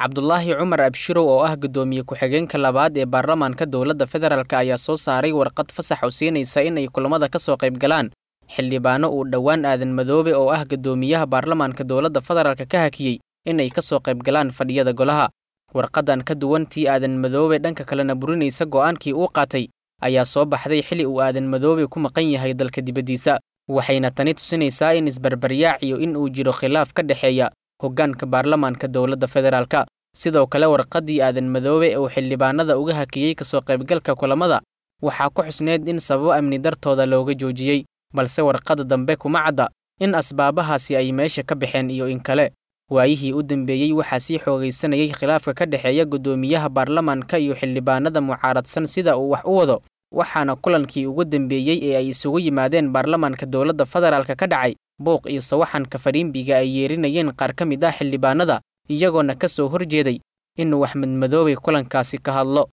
Cabdullaahi Cumar Abshirow oo ah gudoomiye ku-xigeenka labaad ee baarlamaanka dowladda federaalka ayaa soo saaray warqad fasax u siinaysa in ay kulamada ka soo qayb galaan xildhibaano uu dhowaan Aadan Madoobe oo ah gudoomiyaha baarlamaanka dowladda federaalka ka hakiyay in ay ka soo qayb galaan fadhiyada golaha. Warqadan ka duwantii Aadan Madoobe dhanka kalena burinaysa go'aankii uu qaatay ayaa soo baxday xili uu Aadan Madoobe ku maqan yahay dalka dibadiisa, waxayna tani tusinaysaa in isbarbaryaac iyo in uu jiro khilaaf ka dhaxeeya hoggaanka baarlamaanka dowladda federaalka. Sidoo kale warqadii Aadan Madoobe oo xildhibaanada uga hakiyay ka soo qaybgalka kulamada waxaa ku xusneed in sababo amni dartooda looga joojiyay, balse warqada dambe kuma cadda in asbaabahaasi ay meesha ka baxeen iyo in kale. Waayihii u dambeeyay waxaa sii xoogaysanayay khilaafka ka dhaxeeya gudoomiyaha baarlamaanka iyo xildhibaanada mucaaradsan sida uu wax u wado, waxaana kulankii ugu dambeeyay ee ay isugu yimaadeen baarlamaanka dowladda federaalka ka dhacay buuq iyo sawaxanka fariimbiga ay yeerinayeen qaar ka mid ah xildhibaanada iyagoona ka soo horjeeday inuu Axmed Madoobe kulankaasi ka hadlo.